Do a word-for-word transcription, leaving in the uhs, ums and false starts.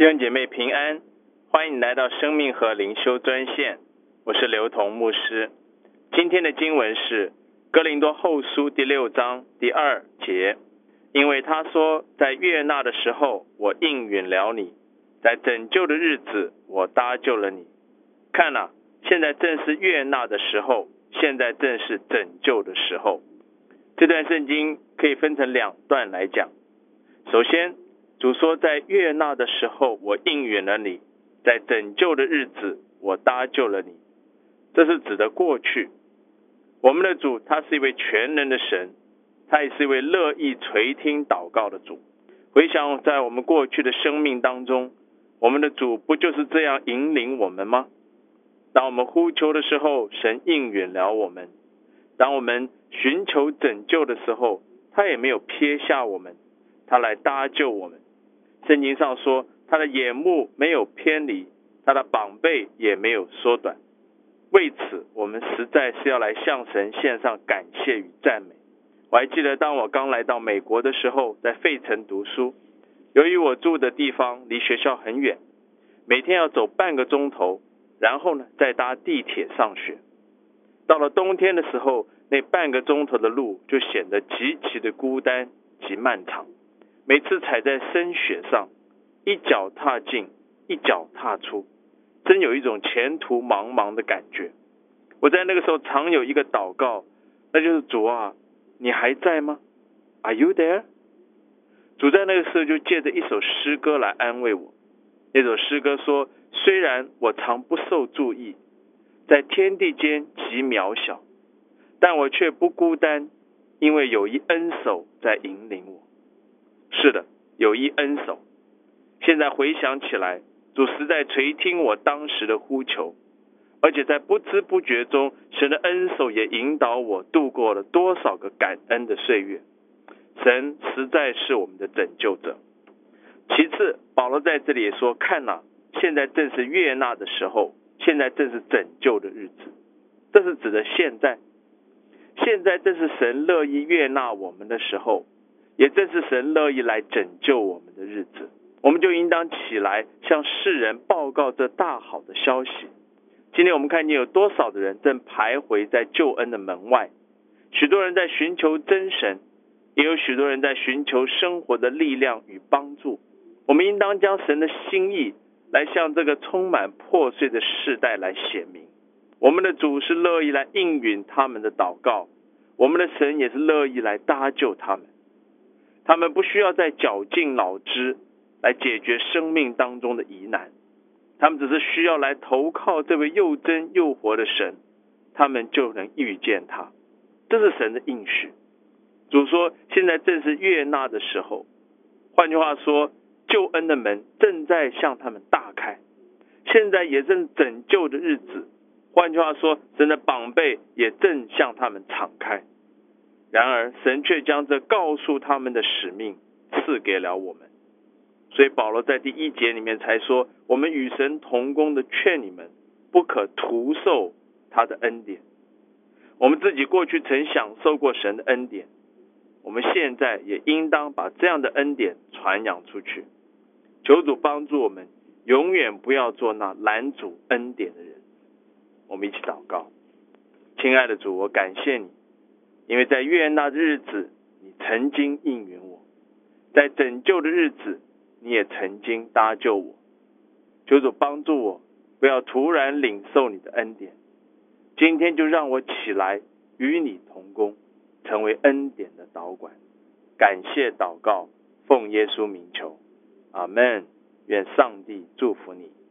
弟兄姐妹平安，欢迎来到生命和灵修专线，我是刘同牧师。今天的经文是哥林多后书第六章第二节，因为他说，在悦纳的时候我应允了你，在拯救的日子我搭救了你。看啊，现在正是悦纳的时候，现在正是拯救的时候。这段圣经可以分成两段来讲。首先，主说，在悦纳的时候我应允了你，在拯救的日子我搭救了你。这是指的过去。我们的主他是一位全能的神，他也是一位乐意垂听祷告的主。回想在我们过去的生命当中，我们的主不就是这样引领我们吗？当我们呼求的时候，神应允了我们；当我们寻求拯救的时候，他也没有撇下我们，他来搭救我们。圣经上说，他的眼目没有偏离，他的膀臂也没有缩短。为此，我们实在是要来向神献上感谢与赞美。我还记得当我刚来到美国的时候，在费城读书，由于我住的地方离学校很远，每天要走半个钟头，然后呢再搭地铁上学。到了冬天的时候，那半个钟头的路就显得极其的孤单及漫长。每次踩在深雪上，一脚踏进，一脚踏出，真有一种前途茫茫的感觉。我在那个时候常有一个祷告，那就是主啊，你还在吗？ Are you there？ 主在那个时候就借着一首诗歌来安慰我。那首诗歌说，虽然我常不受注意，在天地间极渺小，但我却不孤单，因为有一恩手在引领我。是的，有一恩手。现在回想起来，主实在垂听我当时的呼求，而且在不知不觉中，神的恩手也引导我度过了多少个感恩的岁月。神实在是我们的拯救者。其次，保罗在这里也说，看啊，现在正是悦纳的时候，现在正是拯救的日子。这是指的现在。现在正是神乐意悦纳我们的时候，也正是神乐意来拯救我们的日子。我们就应当起来向世人报告这大好的消息。今天我们看见有多少的人正徘徊在救恩的门外，许多人在寻求真神，也有许多人在寻求生活的力量与帮助。我们应当将神的心意来向这个充满破碎的世代来显明。我们的主是乐意来应允他们的祷告，我们的神也是乐意来搭救他们。他们不需要再绞尽脑汁来解决生命当中的疑难，他们只是需要来投靠这位又真又活的神，他们就能遇见他。这是神的应许。主说，现在正是悦纳的时候。换句话说，救恩的门正在向他们大开，现在也正拯救的日子。换句话说，神的膀臂也正向他们敞开。然而神却将这告诉他们的使命赐给了我们。所以保罗在第一节里面才说，我们与神同工的劝你们，不可徒受他的恩典。我们自己过去曾享受过神的恩典，我们现在也应当把这样的恩典传扬出去。求主帮助我们，永远不要做那拦阻恩典的人。我们一起祷告。亲爱的主，我感谢你，因为在悦纳的日子，你曾经应允我；在拯救的日子，你也曾经搭救我。求主帮助我，不要突然领受你的恩典。今天就让我起来与你同工，成为恩典的导管。感谢祷告，奉耶稣名求，阿们。愿上帝祝福你。